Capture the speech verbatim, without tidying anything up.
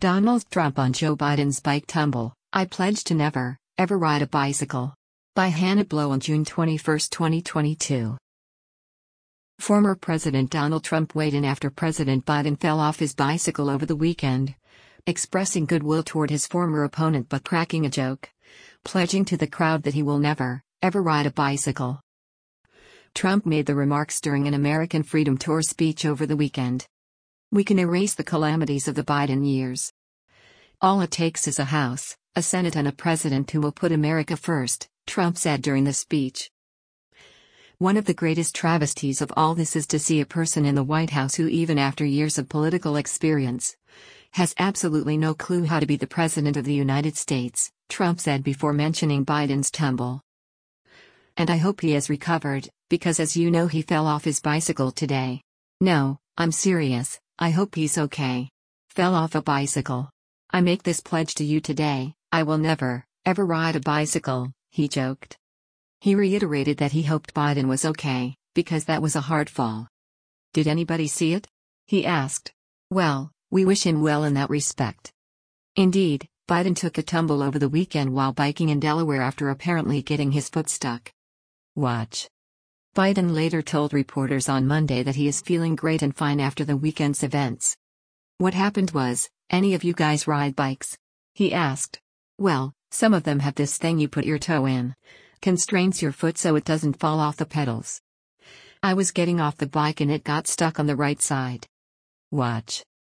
Donald Trump on Joe Biden's bike tumble. I pledge to never, ever ride a bicycle. By Hannah Blow on June twenty-first, twenty twenty-two. Former President Donald Trump weighed in after President Biden fell off his bicycle over the weekend, expressing goodwill toward his former opponent but cracking a joke, pledging to the crowd that he will never, ever ride a bicycle. Trump made the remarks during an American Freedom Tour speech over the weekend. We can erase the calamities of the Biden years. All it takes is a House, a Senate and a president who will put America first, Trump said during the speech. One of the greatest travesties of all this is to see a person in the White House who, even after years of political experience, has absolutely no clue how to be the President of the United States, Trump said before mentioning Biden's tumble. And I hope he has recovered, because as you know he fell off his bicycle today. No, I'm serious, I hope he's okay. Fell off a bicycle. I make this pledge to you today, I will never, ever ride a bicycle, he joked. He reiterated that he hoped Biden was okay, because that was a hard fall. Did anybody see it? He asked. Well, we wish him well in that respect. Indeed, Biden took a tumble over the weekend while biking in Delaware after apparently getting his foot stuck. Watch. Biden later told reporters on Monday that he is feeling great and fine after the weekend's events. What happened was, any of you guys ride bikes? He asked. Well, some of them have this thing you put your toe in. Constrains your foot so it doesn't fall off the pedals. I was getting off the bike and it got stuck on the right side. Watch.